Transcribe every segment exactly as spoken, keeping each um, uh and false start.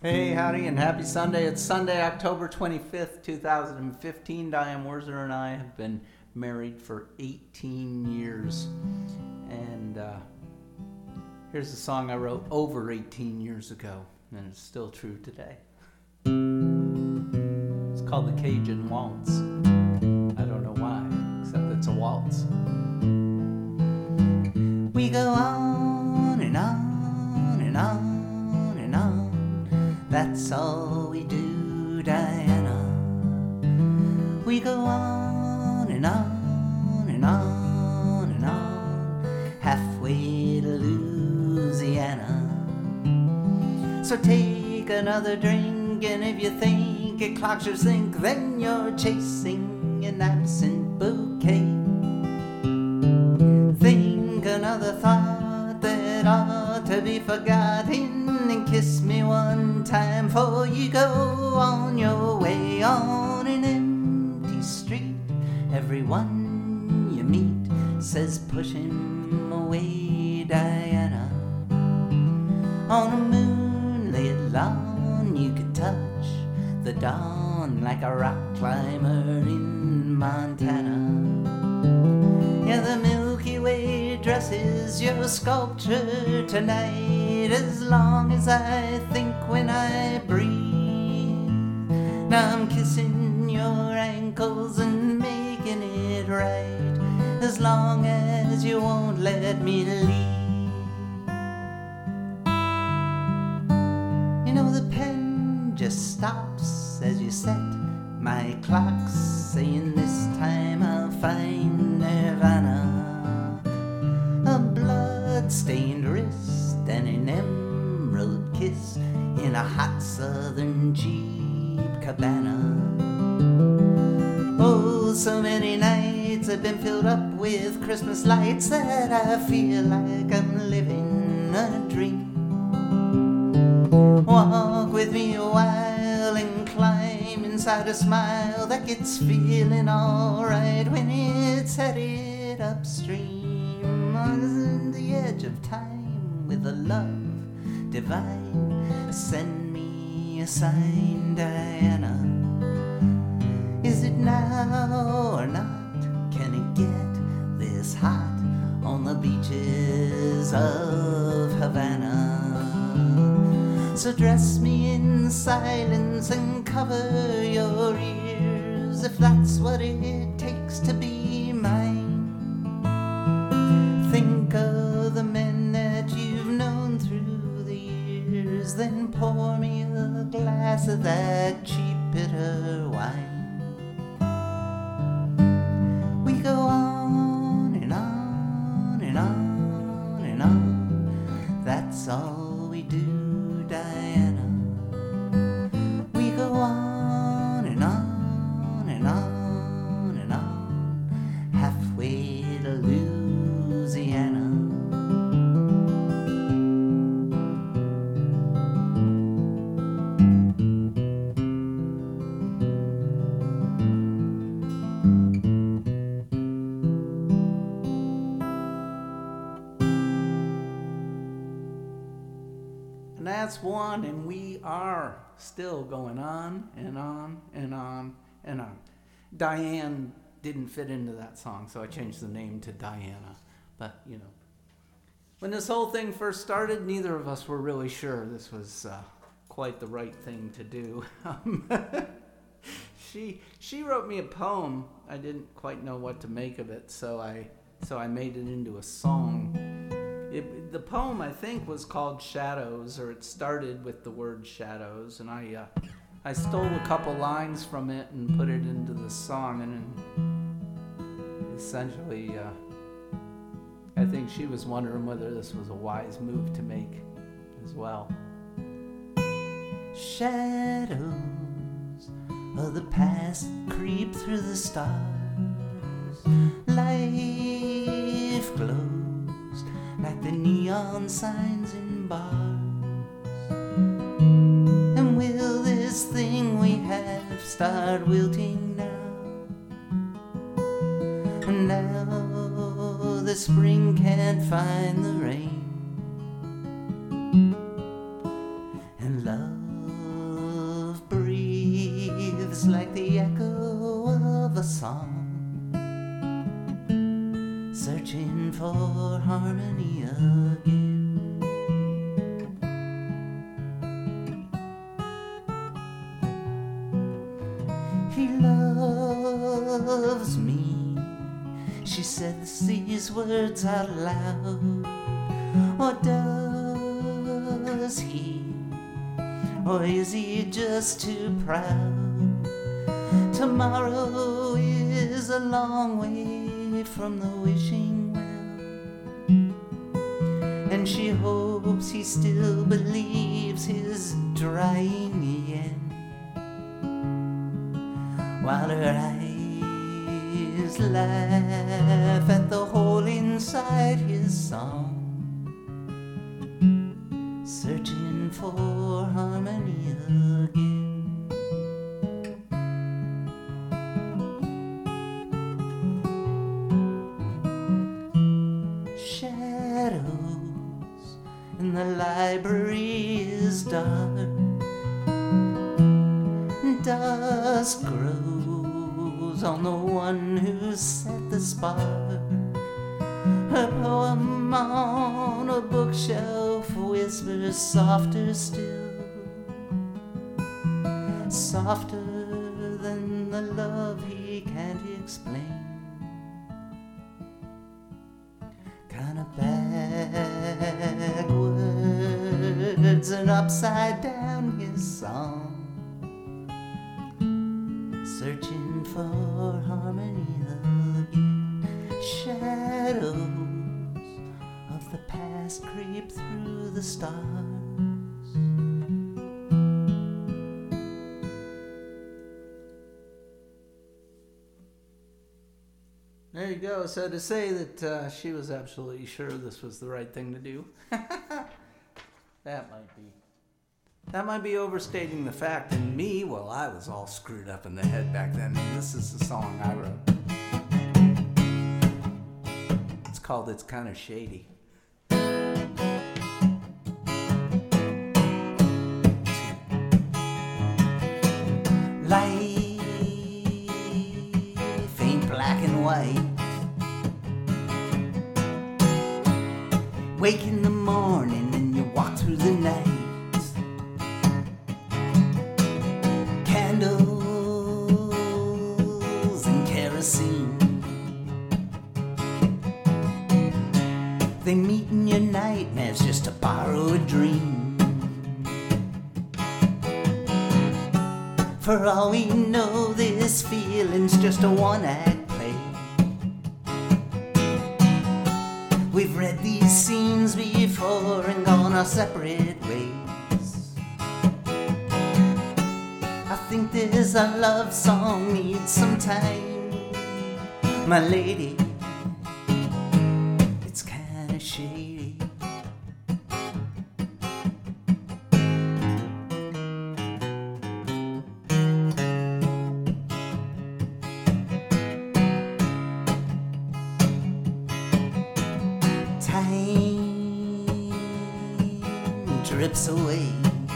Hey, howdy, and happy Sunday. It's Sunday, October twenty-fifth, two thousand fifteen. Diane Werzer and I have been married for eighteen years. And uh, here's a song I wrote over eighteen years ago, and it's still true today. It's called the Cajun Waltz. I don't know why, except it's a waltz. We go on and on and on and on. That's all we do, Diana. We go on and on and on and on, halfway to Louisiana. So take another drink, and if you think it clocks your sink, then you're chasing an absent bouquet. Think another thought that ought to be forgotten, and kiss me one time before you go on your way. On an empty street, everyone you meet says push him away, Diana. On a moonlit lawn you could touch the dawn like a rock climber in Montana. Yeah, the Milky Way dresses your sculpture tonight, as long as I think when I breathe. Now I'm kissing your ankles and making it right, as long as you won't let me leave. You know the pen just stops as you set my clocks, saying this time I'll find Nirvana. A blood-stained wrist and an emerald kiss in a hot southern Jeep Cabana. Oh, so many nights have been filled up with Christmas lights that I feel like I'm living a dream. Walk with me a while and climb inside a smile that gets feeling alright when it's headed upstream. On the edge of time with a love divine, send me a sign, Diana. Is it now or not? Can it get this hot on the beaches of Havana? So dress me in silence and cover your ears, if that's what it takes to be mine. Think of the men that you've known through the years, then pour me a glass of that cheap bitter wine. We go on and on and on and on, that's all we do, Diana. We go on and on and on and on, halfway to Louisiana. And that's one, and we are still going on and on and on and on. Diane didn't fit into that song, so I changed the name to Diana. But, you know, when this whole thing first started, neither of us were really sure this was uh, quite the right thing to do. she she wrote me a poem. I didn't quite know what to make of it, so I so I made it into a song. It, the poem, I think, was called Shadows, or it started with the word shadows, and I uh, I stole a couple lines from it and put it into the song, and essentially, uh, I think she was wondering whether this was a wise move to make as well. Shadows of the past creep through the stars. Life glows like the neon signs in bars. And will this thing we have start wilting now? And now the spring can't find the rain, and love the song, searching for harmony again. He loves me, she says these words out loud. Or does he? Or is he just too proud? Tomorrow is a long way from the wishing well, and she hopes he still believes his drying yen, while her eyes laugh at the hole inside his song, searching for harmony again. Shadows in the library is dark, dusk grows on the one who set the spark. Her poem on a bookshelf whispers softer still, softer than the love he can't explain. Kinda backwards and upside down his song, searching for harmony again. Shadows of the past creep through the stars. There you go. So to say that uh, she was absolutely sure this was the right thing to do, that might be that might be overstating the fact. And me, well, I was all screwed up in the head back then. And this is the song I wrote. It's called "It's Kinda Shady." Life ain't black and white. Wake in the morning and you walk through the night. Candles and kerosene, they meet in your nightmares just to borrow a dream. For all we know, this feeling's just a one-act play. We've read these scenes before and gone our separate ways. I think this a love song needs some time, my lady. It's kinda shady. Time drips away.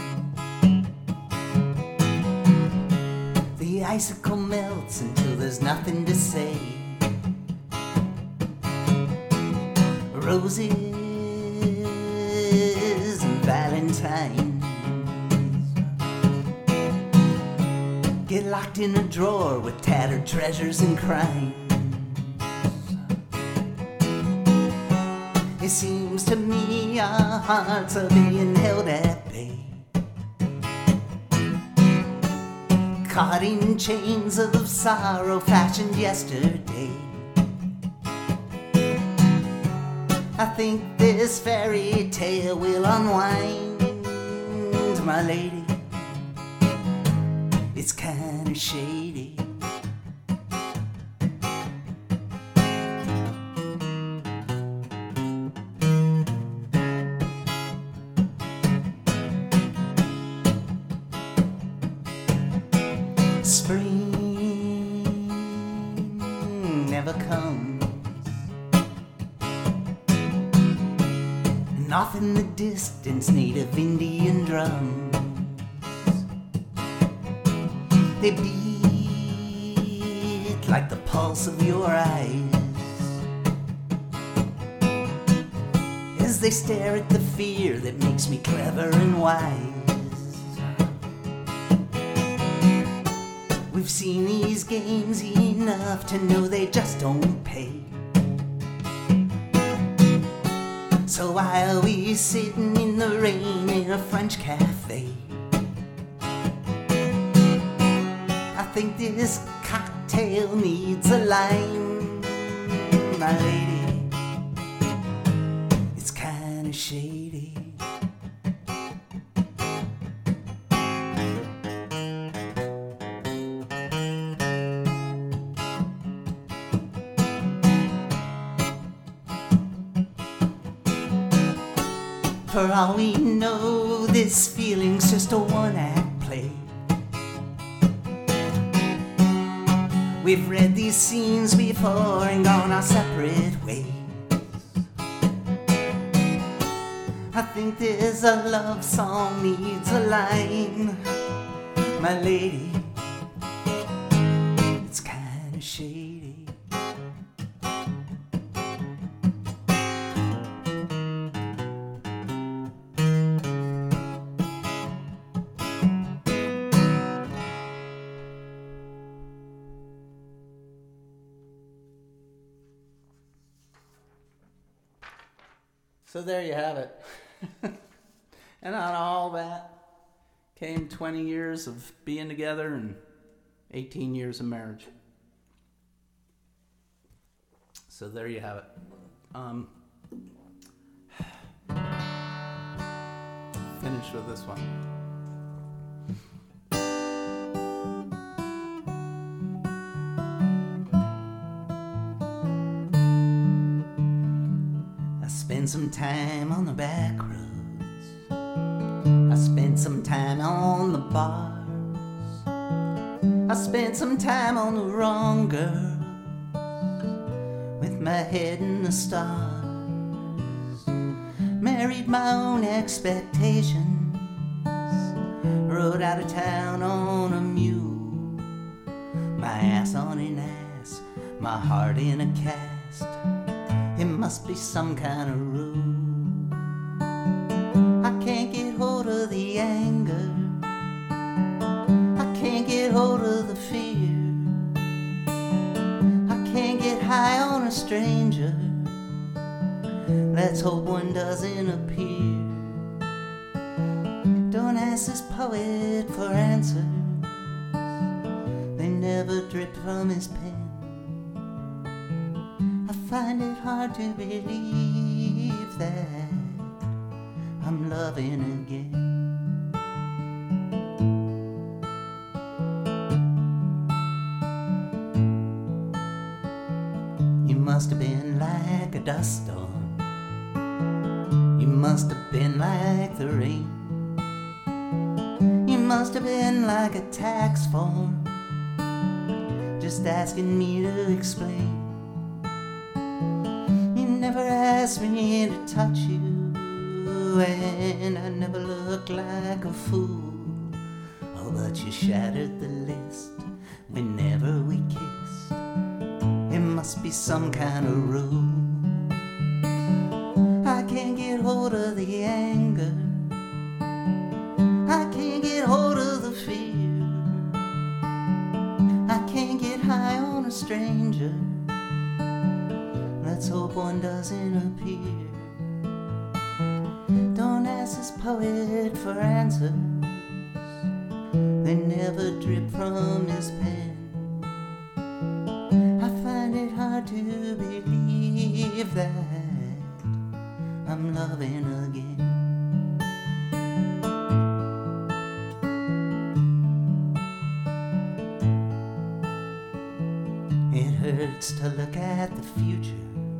The icicle melts until there's nothing to say. Roses and valentines get locked in a drawer with tattered treasures and crimes. It seems to me our hearts are being held at bay, caught in chains of sorrow fashioned yesterday. I think this fairy tale will unwind, my lady. It's kinda shady. Spring never comes, and off in the distance native Indian drums, they beat like pulse of your eyes as they stare at the fear that makes me clever and wise. We've seen these games enough to know they just don't pay. So why are we sitting in the rain in a French cafe? I think this cocktail needs a lime, my lady. It's kinda shady. For all we know, this feeling's just a one-act play. We've read these scenes before and gone our separate ways. I think this a love song needs a line, my lady. It's kinda shady. So there you have it. And on all that came twenty years of being together and eighteen years of marriage. So there you have it. Um, finish with this one. I spent some time on the back roads. I spent some time on the bars. I spent some time on the wrong girl, with my head in the stars. Married my own expectations. Rode out of town on a mule. My ass on an ass, my heart in a cast. It must be some kind of rule. I can't get hold of the anger. I can't get hold of the fear. I can't get high on a stranger. Let's hope one doesn't appear. Don't ask this poet for answers. They never drip from his pen. I find it hard to believe that I'm loving again. You must have been like a dust storm. You must have been like the rain. You must have been like a tax form, just asking me to explain. Never asked me to touch you, and I never looked like a fool. Oh, but you shattered the list whenever we kissed. It must be some kind of rule. I can't get hold of the anger. I can't get hold of the fear. I can't get high on a stranger. Let's hope one doesn't appear. Don't ask this poet for answers. They never drip from his pen. I find it hard to believe that I'm loving again. It hurts to look at the future.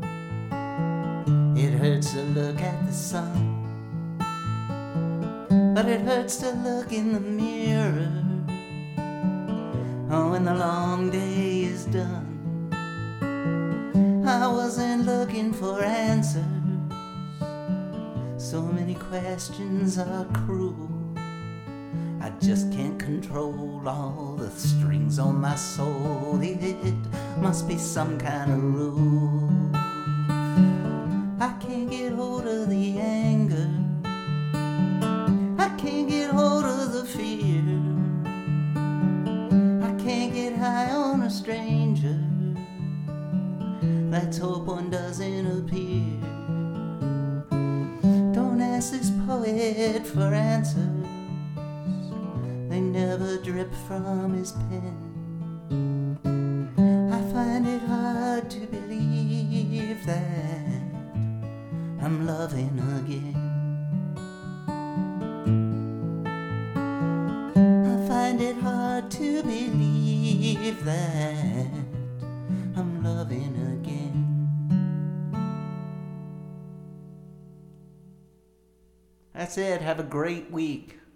It hurts to look at the sun, but it hurts to look in the mirror. Oh, when the long day is done, I wasn't looking for answers. So many questions are cruel. I just can't control all the strings on my soul. It must be some kind of rule. I can't get hold of the anger. I can't get hold of the fear. I can't get high on a stranger. Let's hope one doesn't appear. Don't ask this poet for answers. They never drip from his pen. I find it hard to believe that I'm loving again. I find it hard to believe that I'm loving again. That's it. Have a great week.